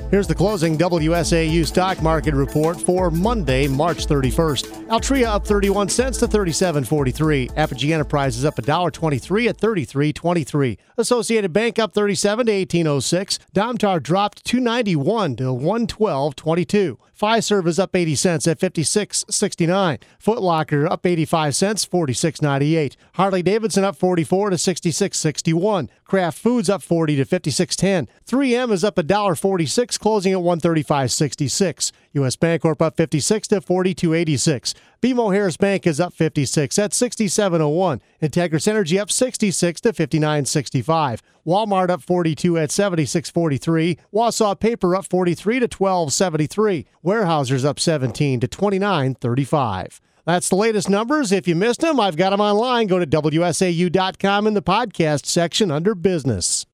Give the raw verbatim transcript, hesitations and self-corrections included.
Here's the closing W S A U stock market report for Monday, March thirty-first. Altria up thirty-one cents to thirty-seven forty-three. Apogee Enterprises up one dollar twenty-three at thirty-three twenty-three. Associated Bank up thirty-seven to eighteen oh six. Domtar dropped two ninety-one to one twelve twenty-two. Fiserv is up eighty cents at fifty-six sixty-nine. Foot Locker up eighty-five cents, forty-six ninety-eight. Harley-Davidson up forty-four to sixty-six sixty-one. Kraft Foods up forty to fifty-six ten. three M is up one dollar forty-six, closing at one thirty-five sixty-six. U S. Bancorp up fifty-six to forty-two eighty-six. B M O Harris Bank is up fifty-six at sixty-seven oh one. Integris Energy up sixty-six to fifty-nine sixty-five. Walmart up forty-two at seventy-six forty-three. Wausau Paper up forty-three to twelve seventy-three. Weyerhaeuser's up seventeen to twenty-nine thirty-five. That's the latest numbers. If you missed them, I've got them online. Go to W S A U dot com in the podcast section under business.